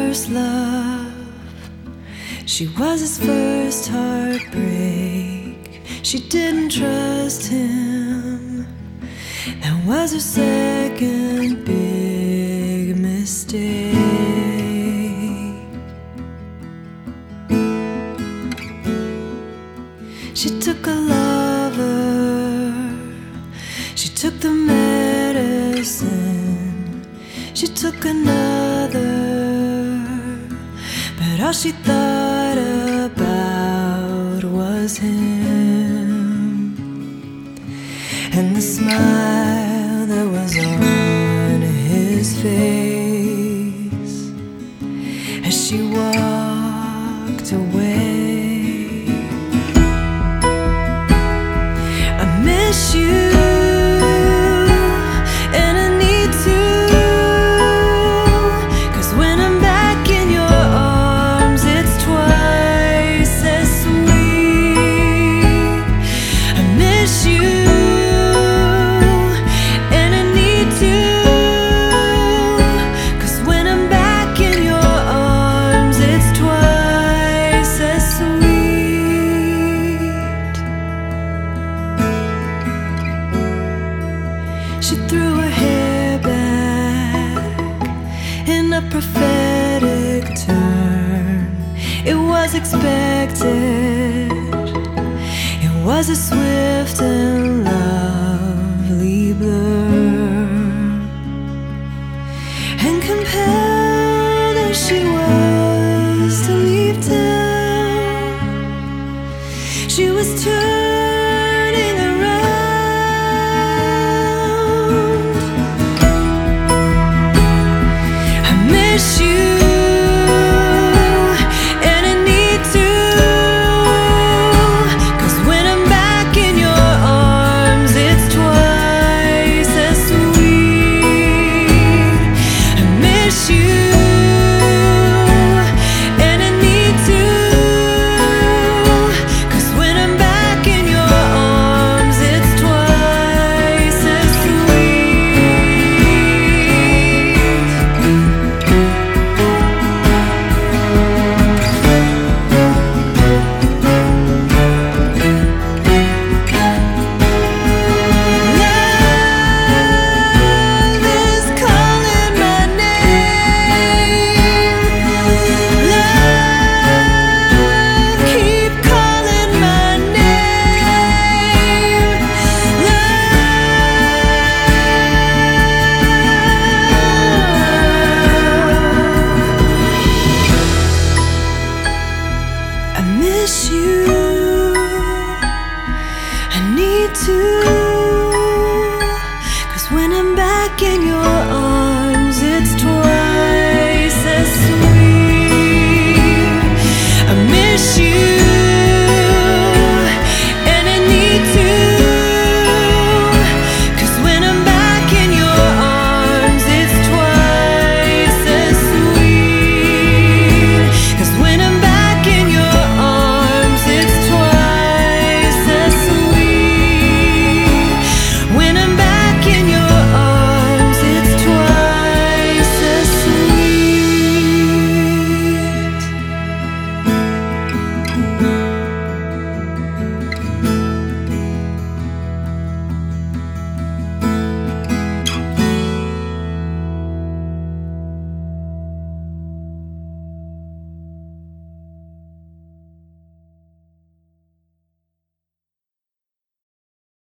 first love. She was his first heartbreak. She didn't trust him. That was her second big mistake. She took a lover. She took the medicine. She took another. But all she thought about was him, and the smile that was on his face as she walked away. I miss you. She threw her hair back in a prophetic turn. It was expected. It was a swift and lovely blur. And compelled as she